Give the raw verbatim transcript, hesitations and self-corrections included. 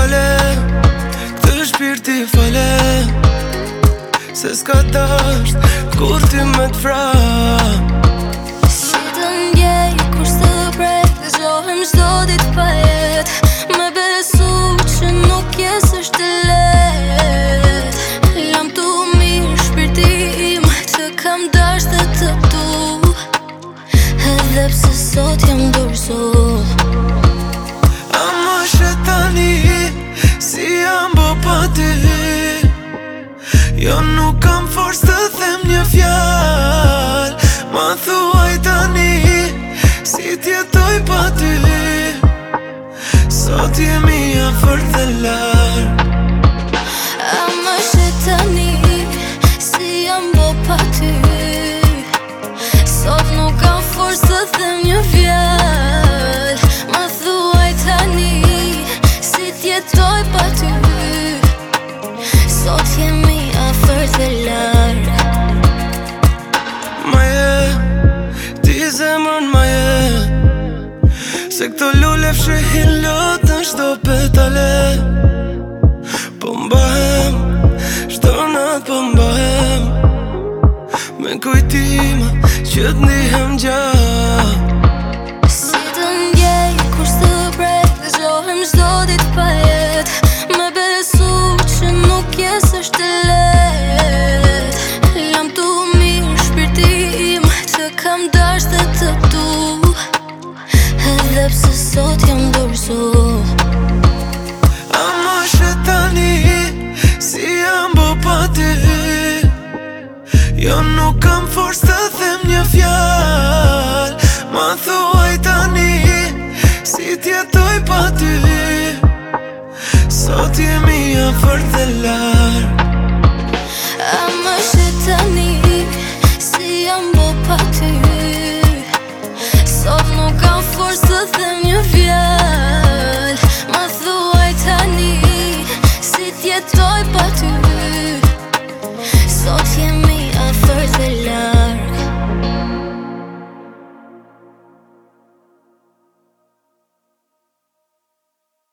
fale, këtë shpirti fale, se s'ka dasht kur ty me t'vra. Si të ndjej kur së prej, gëzohem çdo ditë pa jet, me besu që nuk jes është let. Jam tu mirë shpirti im, të kam dasht dhe të du, edhe pse sot jam dorso. Ama shetani, si jam bo pa ty, jo nuk kam forës të them një fjal. Ma thuaj tani, si t'jetoj pa ty, sot jemi afër dhe larg. Ama shetani, si jam bo pa ty, sot nuk kam forës të them një fjal. Ma thuaj tani, si t'jetoj pa ty, sot jemi afër dhe larg. Maje, ti zemrën maje, se këto lule fshehin lotën shdo petale. Po mbahem, shdo nat po mbahem, me kujtima që t'ndihem gjatë. Si të ndjej kur së prej, gëzohem çdo ditë pa jet, me besu që nuk jes është let. Jam tu mirë shpirti im, të kam dasht dhe të du, edhe pse sot jam dorso. Ama shetani, si jam bo pa ty, jo nuk kam forës të them një fjal. Ma thuaj tani, si t'jetoj pa ty, sot jemi afër dhe larg.